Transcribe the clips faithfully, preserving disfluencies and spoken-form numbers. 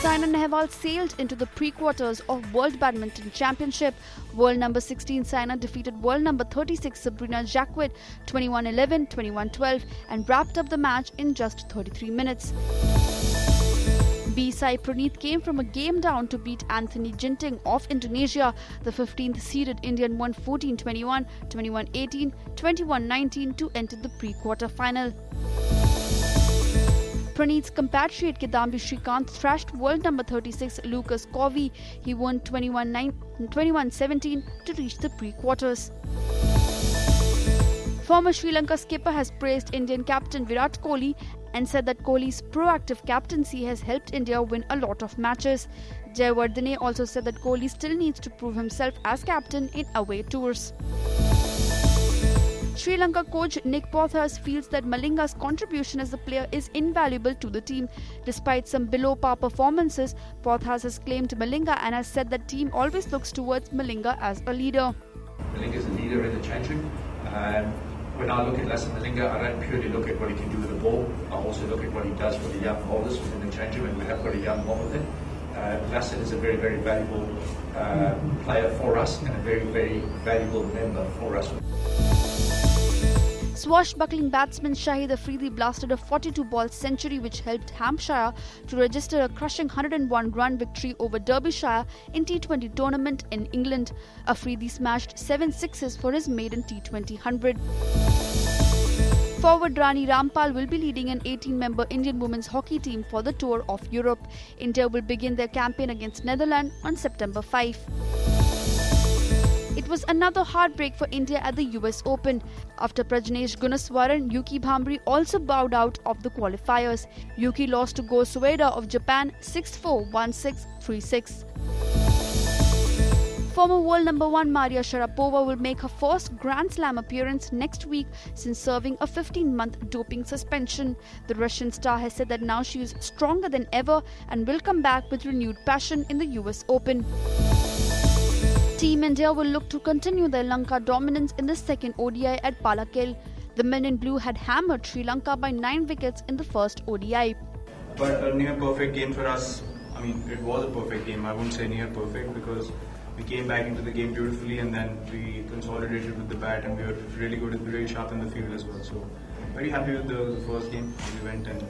Saina Nehwal sailed into the pre-quarters of World Badminton Championship. World number sixteen Saina defeated world number thirty-six Sabrina Jacquet twenty-one eleven, twenty-one twelve and wrapped up the match in just thirty-three minutes. B. Sai Praneeth came from a game down to beat Anthony Ginting of Indonesia. The fifteenth seeded Indian won fourteen twenty-one, twenty-one eighteen, twenty-one nineteen to enter the pre-quarter final. Praneeth's compatriot Kidambi Srikanth thrashed world number thirty-six Lucas Covey. He won twenty-one seventeen to reach the pre-quarters. Former Sri Lanka skipper has praised Indian captain Virat Kohli and said that Kohli's proactive captaincy has helped India win a lot of matches. Jayawardene also said that Kohli still needs to prove himself as captain in away tours. Sri Lanka coach Nick Pothas feels that Malinga's contribution as a player is invaluable to the team. Despite some below-par performances, Pothas has claimed Malinga and has said that team always looks towards Malinga as a leader. Malinga is a leader in the change room. Um, when I look at Lasse Malinga, I don't purely look at what he can do with the ball. I also look at what he does for the young bowlers within the change room, and we have got a young bowler there. Uh, Lasse is a very, very valuable uh, player for us and a very, very valuable member for us. Swashbuckling batsman Shahid Afridi blasted a forty-two ball century which helped Hampshire to register a crushing one hundred one run victory over Derbyshire in T twenty tournament in England. Afridi smashed seven sixes for his maiden T twenty hundred. Forward Rani Rampal will be leading an eighteen-member Indian women's hockey team for the Tour of Europe. India will begin their campaign against Netherlands on September fifth. It was another heartbreak for India at the U S Open. After Prajnesh Gunneswaran, Yuki Bhambre also bowed out of the qualifiers. Yuki lost to Go Soeda of Japan six four, one six, three six. Former world number one Maria Sharapova will make her first Grand Slam appearance next week since serving a fifteen-month doping suspension. The Russian star has said that now she is stronger than ever and will come back with renewed passion in the U S Open. Team India will look to continue their Lanka dominance in the second O D I at Palakkale. The men in blue had hammered Sri Lanka by nine wickets in the first O D I. But a near perfect game for us. I mean, it was a perfect game. I wouldn't say near perfect because we came back into the game beautifully and then we consolidated with the bat and we were really good, really sharp in the field as well. So very happy with the, the first game. We went and.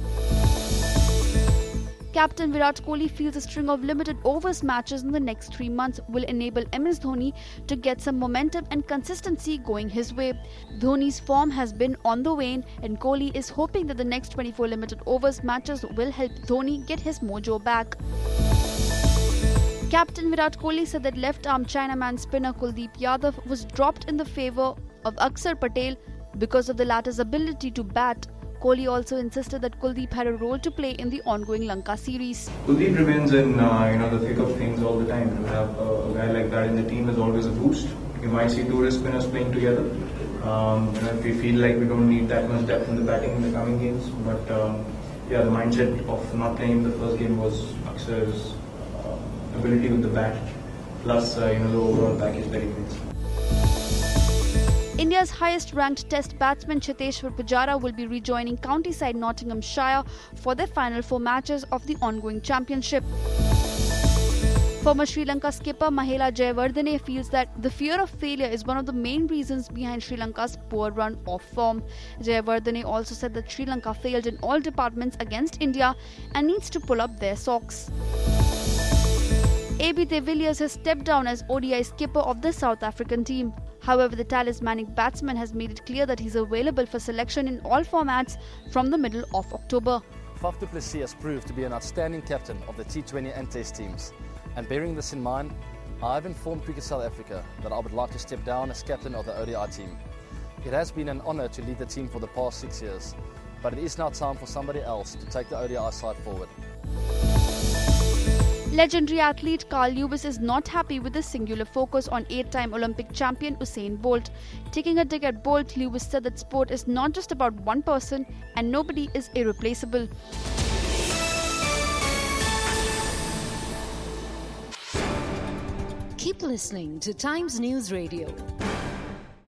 Captain Virat Kohli feels a string of limited overs matches in the next three months will enable M S Dhoni to get some momentum and consistency going his way. Dhoni's form has been on the wane and Kohli is hoping that the next twenty-four limited overs matches will help Dhoni get his mojo back. Captain Virat Kohli said that left-arm Chinaman spinner Kuldeep Yadav was dropped in the favour of Akshar Patel because of the latter's ability to bat. Kohli also insisted that Kuldeep had a role to play in the ongoing Lanka series. Kuldeep remains in uh, you know the thick of things all the time. To have uh, a guy like that in the team is always a boost. You might see two spinners playing together. Um, you know, if we feel like we don't need that much depth in the batting in the coming games, but um, yeah, the mindset of not playing the first game was Akshar's uh, ability with the bat, plus uh, you know the overall package that he brings. India's highest-ranked Test batsman Cheteshwar Pujara will be rejoining county side Nottinghamshire for their final four matches of the ongoing championship. Former Sri Lanka skipper Mahela Jayawardene feels that the fear of failure is one of the main reasons behind Sri Lanka's poor run of form. Jayawardene also said that Sri Lanka failed in all departments against India and needs to pull up their socks. A B de Villiers has stepped down as O D I skipper of the South African team. However, the talismanic batsman has made it clear that he's available for selection in all formats from the middle of October. Faf du Plessis has proved to be an outstanding captain of the T twenty and Test teams. And bearing this in mind, I have informed Cricket South Africa that I would like to step down as captain of the O D I team. It has been an honour to lead the team for the past six years, but it is now time for somebody else to take the O D I side forward. Legendary athlete Carl Lewis is not happy with the singular focus on eight-time Olympic champion Usain Bolt. Taking a dig at Bolt, Lewis said that sport is not just about one person and nobody is irreplaceable. Keep listening to Times News Radio.